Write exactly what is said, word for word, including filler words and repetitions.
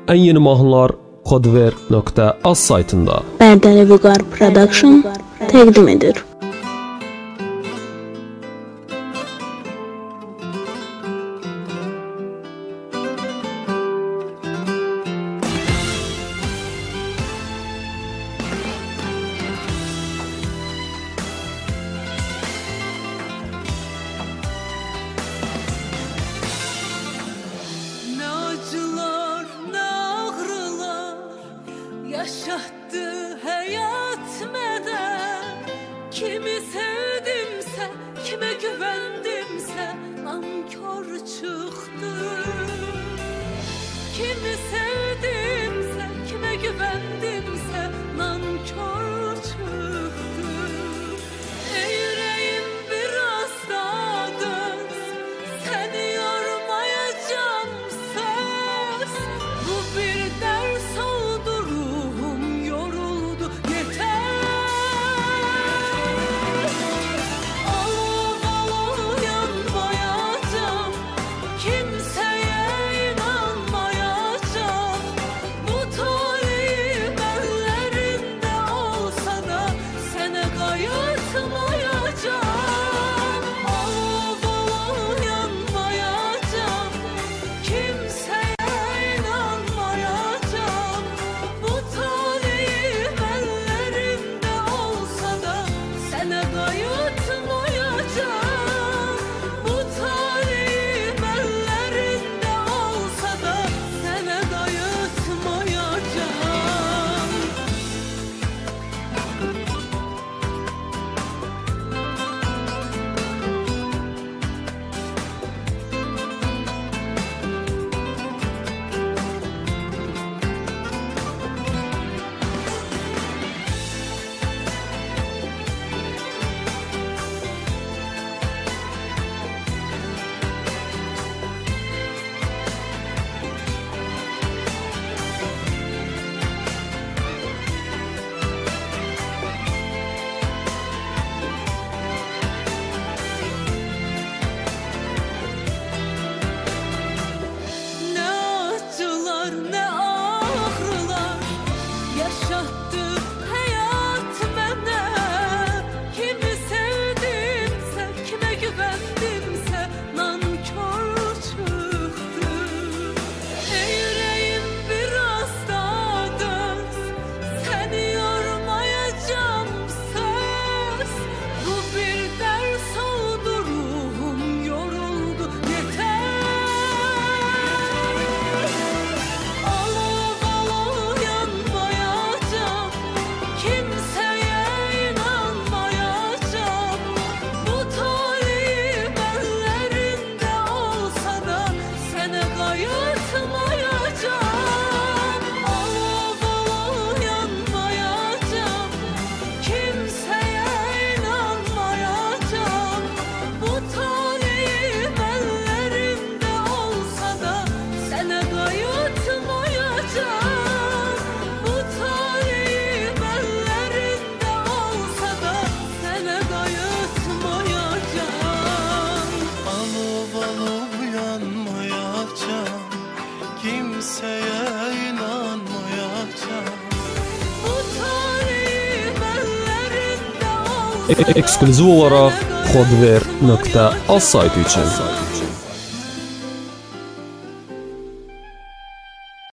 en yeni mahnılar kodver nokta az saytında. Bərdəli Vüqar Production təqdim edir. Yaşattı hayat meden. Kimi sevdimse, kime güvendimse nankör çıktı. Kimi sevdimse, kime güvendimse nankör çıktı. Ey yüreğim biraz daha dön, seni yormayacağım söz. Bu bir ders oldu. Eksklüziv olarak kodver nokta az saytı için.